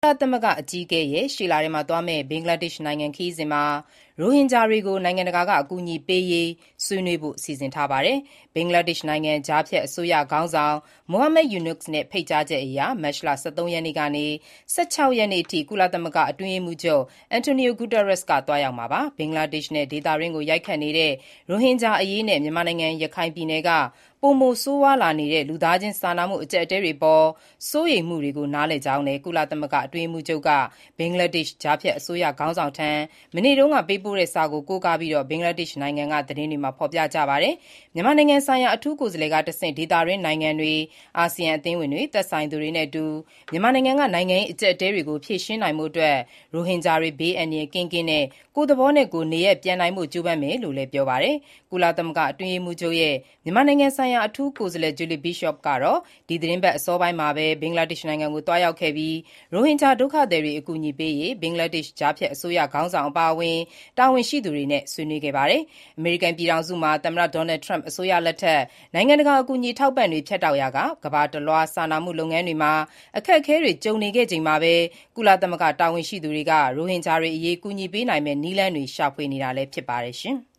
သမဂ္ဂအကြီးအကဲရဲ့ ရှေ့လထဲသွားမယ့် ဘင်္ဂလားဒေ့ရှ်နိုင်ငံခရီးစဉ်မှာ ရိုဟင်ဂျာတွေကို နိုင်ငံတကာက အကူအညီပေးရေး ဆွေးနွေးဖို့ စီစဉ်ထားပါတယ်။ ဘင်္ဂလားဒေ့ရှ်နိုင်ငံ ကြားဖြတ်အစိုးရခေါင်းဆောင် Muhammad Yunus ရဲ့ ဖိတ်ကြားချက်အရ မတ်လ ၁၃ ရက်နေ့ကနေ ၁၆ ရက်နေ့အထိ ကုလသမဂ္ဂ အတွင်းရေးမှူးချုပ် Antonio Guterres သွားရောက်မှာပါ။ ဘင်္ဂလားဒေ့ရှ်နဲ့ ဒေသတွင်းကို ရိုက်ခတ်နေတဲ့ ရိုဟင်ဂျာအရေးနဲ့ မြန်မာနိုင်ငံ ရခိုင်ပြည်နယ်က ပိုမိုဆိုးရွားလာနေတဲ့ လူသားချင်းစာနာမှု အကျပ်အတည်းတွေအပေါ် စိုးရိမ်မှုတွေကို နားလည်ကြောင်းလည်း ကုလသမဂ္ဂ အတွင်းရေးမှူးချုပ်က ဘင်္ဂလားဒေ့ရှ် ကြားဖြတ်အစိုးရခေါင်းဆောင်ထံ မနေ့တုန်းက ပေးပို့တဲ့စာကို ကိုးကားပြီး ဘင်္ဂလားဒေ့ရှ်နိုင်ငံက သတင်းတွေမှာ ဖော်ပြကြပါတယ်။ မြန်မာနိုင်ငံဆိုင်ရာ အထူးကိုယ်စားလှယ်ကတဆင့် ဒေသတွင်းနိုင်ငံတွေ၊ အာဆီယံအသင်းဝင်တွေ၊ သက်ဆိုင်သူတွေနဲ့အတူ မြန်မာနိုင်ငံက နိုင်ငံရေး အကျပ်အတည်းတွေကို ဖြေရှင်းနိုင်ဖို့အတွက် ရိုဟင်ဂျာတွေ ဘေးအန္တရာယ်ကင်းကင်းနဲ့ ကိုယ့်သဘောနဲ့ကိုယ် နေရပ်ပြန်နိုင်ဖို့ ကြိုးပမ်းမယ်လို့လည်း ပြောပါတယ်။ ကုလသမဂ္ဂ အတွင်းရေးမှူးချုပ်ရဲ့ မြန်မာနိုင်ငံဆိုင်ရာ အထူးကိုယ်စားလှယ် Julie Bishop ကတော့ ဒီသီတင်းပတ် အစောပိုင်းမှာပဲ ဘင်္ဂလားဒေ့ရှ်နိုင်ငံကို သွားရောက်ခဲ့ပြီး ရိုဟင်ဂျာ ဒုက္ခသည်တွေ အကူအညီပေးရေး ဘင်္ဂလားဒေ့ရှ် ကြားဖြတ်အစိုးရခေါင်းဆောင် အပါအဝင် တာဝန်ရှိသူတွေနဲ့ ဆွေးနွေးခဲ့ပါတယ်။ အမေရိကန်ပြည်ထောင်စုမှာ သမ္မတ Donald Trump အစိုးရလက်ထက် နိုင်ငံတကာ အကူအညီ အထောက်အပံ့တွေ ဖြတ်တောက်ရာက ကမ္ဘာတလွှား စာနာမှုလုပ်ငန်းတွေမှာ အခက်အခဲတွေ ကြုံနေခဲ့ချိန်မှာပဲ ကုလသမဂ္ဂ တာဝန်ရှိသူတွေက ရိုဟင်ဂျာတွေအရေး ကူညီပေးနိုင်မယ့် နည်းလမ်းတွေ ရှာဖွေနေတာလည်း ဖြစ်ပါတယ်။